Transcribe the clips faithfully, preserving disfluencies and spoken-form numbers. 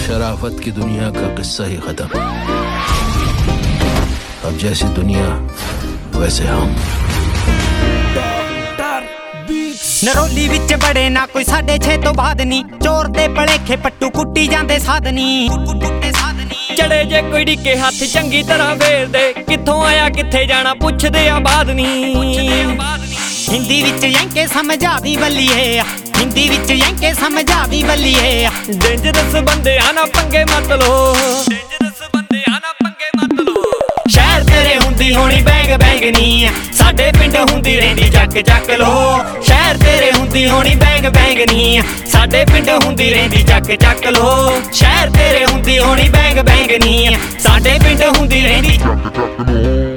शराफत की दुनिया का किस्सा ही खत्म। अब जैसी दुनिया वैसे हम। नरोली विच बड़े ना कोई साढ़े छे तो बाद नी, चोर दे भलेखे पट्टू कुट्टी जांदे साधनी। चढ़े जे कोई डिके हथ चंगी तरह फेर दे, कित्थों आया कित्थे जाना पुछदे आबाद नी। हिंदी विच यंके समझा दी बल्लीए, हिंदी विच यंके समझा दी बल्लीए। डेंजरस बंदे आना पंगे मत लो, डेंजरस बंदे आना पंगे मत लो। शहर तेरे हुंदी होनी बैंग बैंग नी, साडे पिंड हुंदी रहिंदी चक चक लो। शहर तेरे हुंदी होनी बैंग बैंग नी, साडे पिंड हुंदी रहिंदी चक चक लो। शहर तेरे हुंदी होनी बैंग बैंग नी, साडे पिंड हुंदी रहिंदी चक चक लो।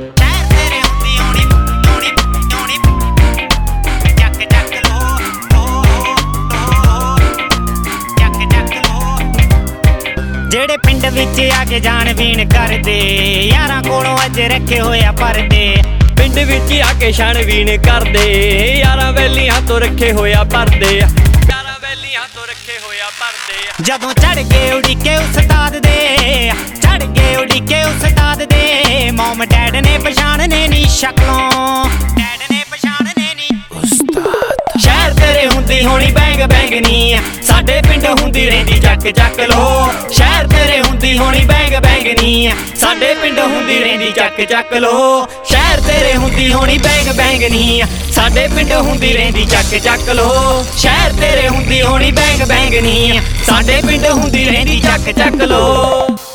जेड़े पिंड विच आके जान बीन करदे, यारां कोलों अज रखे होया परदे। पिंड विच आके छानबीन करदे, यारां वैलियां तो रखे होया परदे। यारां वैलियां तो रखे होया परदे। जदों चढ़ के उड़ीके उस्ताद दे, चढ़ के उड़ीके उस्ताद दे। मॉम डैड ने पछाणने नी शक्लों, डैड ने पछाणने नी उस्ताद। शहर तेरे हुंदी होनी बैंग बैंग नी, साडे पिंड हुंदी रहिंदी चक चक लो। शहर तेरे हुंदी होनी बैंग बैंग नी, साडे पिंड हुंदी रहिंदी चक चक लो। शहर तेरे हुंदी होनी बैंग बैंग नी, साडे पिंड हुंदी रहिंदी चक चक लो। शहर तेरे हुंदी होनी बैंग बैंग नी, साडे पिंड हुंदी रहिंदी चक चक लो।